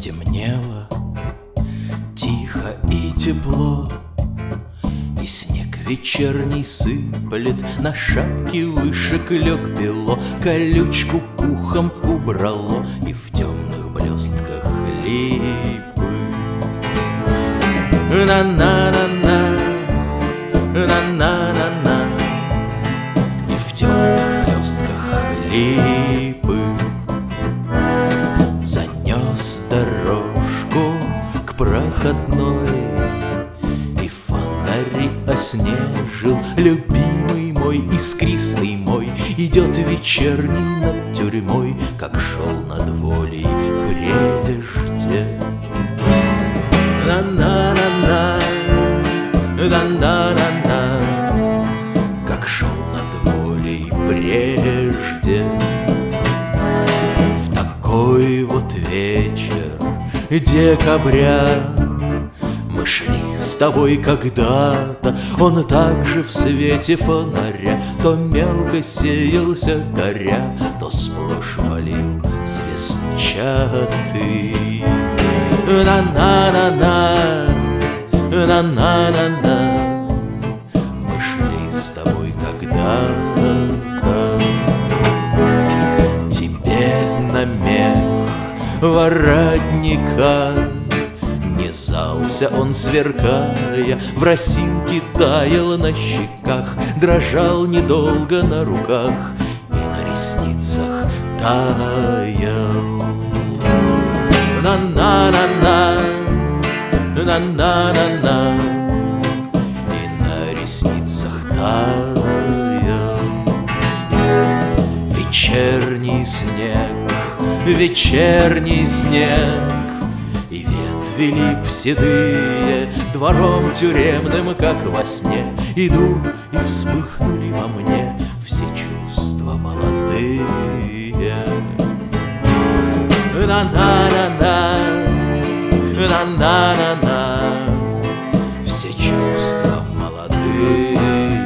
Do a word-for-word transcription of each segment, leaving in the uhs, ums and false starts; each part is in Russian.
Стемнело тихо и тепло, и снег вечерний сыплет, на шапке вышек лег бело, колючку пухом убрало, и в темных блестках липы. На-на-на-на, на-на-на-на, и в темных блестках липы занес дорожку к проходной, и фонари оснежил. Любимый мой, искристый мой, идет вечерний над тюрьмой, как шел над волей прежде. На-на-на-на, на-на-на-на, как шел над волей прежде. В такой вот вечер декабря мы шли с тобой когда-то, он также в свете фонаря то мелко сеялся горя, то сплошь валил звездчатый. На-на-на-на, на-на-на-на, мы шли с тобой когда-то. Тебе на мех воротника не зался он, сверкая, в росинке таял на щеках, дрожал недолго на руках и на ресницах таял. На-на-на-на, на-на-на-на, и на ресницах таял. Вечерний снег, вечерний снег, и ветви лип седые двором тюремным, как во сне, идут, и вспыхнули во мне все чувства молодые. На-на-на-на, на-на-на-на, все чувства молодые.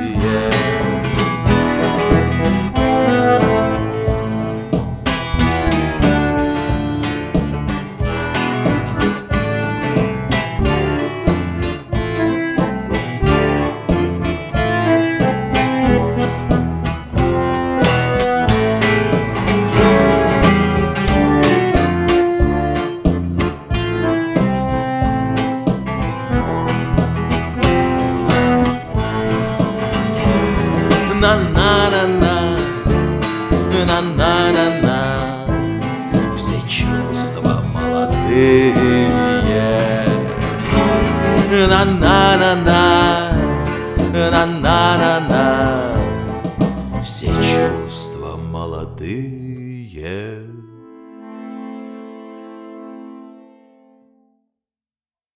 На-на-на-на, на-на-на-на, все чувства молодые. На-на-на-на, на-на-на-на, все чувства молодые.